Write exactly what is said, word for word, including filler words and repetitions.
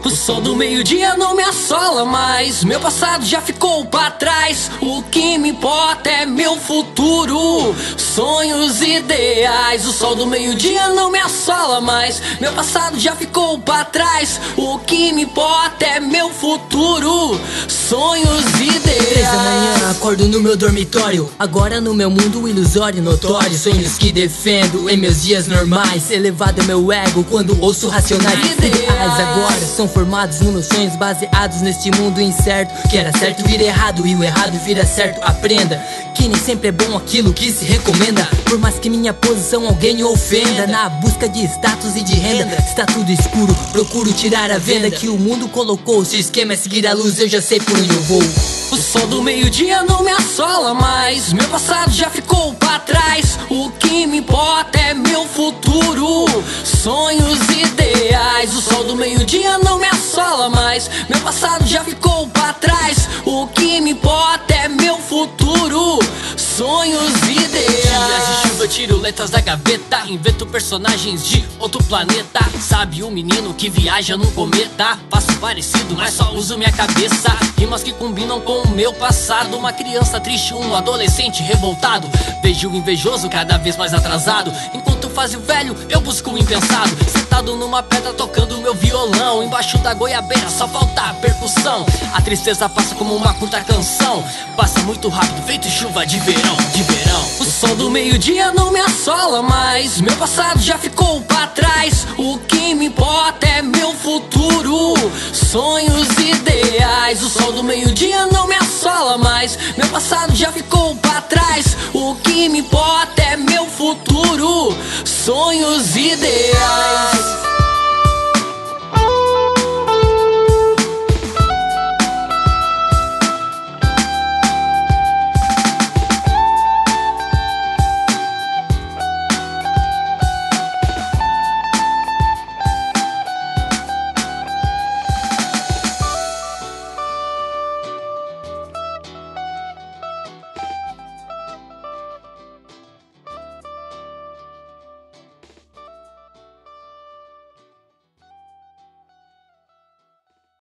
O sol do meio-dia não me assola mais, meu passado já ficou pra trás. O que me importa é meu futuro, sonhos ideais. O sol do meio-dia não me assola mais, meu passado já ficou pra trás. O que me importa é meu futuro, sonhos ideais. Três da manhã, acordo no meu dormitório, agora no meu mundo ilusório notório. Sonhos que defendo em meus dias normais, elevado é meu ego quando ouço racionais. Ideais agora são formados nos meus sonhos, baseados neste mundo incerto. Que era certo vira errado e o errado vira certo. Aprenda que nem sempre é bom aquilo que se recomenda, por mais que minha posição alguém ofenda. Na busca de status e de renda, está tudo escuro, procuro tirar a venda que o mundo colocou. Se o esquema é seguir a luz, eu já sei por onde eu vou. O sol do meio-dia não me assola mais, meu passado já ficou pra trás. O que me importa é meu futuro, sonhos ideais. O sol do meio-dia não me assola mais, meu passado já ficou pra trás. O que me importa é meu futuro, sonhos ideais. Dias de chuva eu tiro letras da gaveta, invento personagens de outro planeta. Sabe o menino que viaja num cometa? Faço parecido, mas só uso minha cabeça. Rimas que combinam com o meu passado. Uma criança triste, um adolescente revoltado. Vejo o invejoso cada vez mais atrasado, enquanto faz o velho, eu busco o impensado. Sentado numa pedra tocando meu violão, embaixo da goiabeira só falta a percussão. A tristeza passa como uma curta canção, passa muito rápido, feito chuva de verão, de verão. O sol do meio-dia não me assola mais, meu passado já ficou pra trás. O que me importa é meu futuro, sonhos ideais. O sol do meio-dia não me assola mais, meu passado já ficou pra trás. O que me importa é meu futuro, sonhos ideais.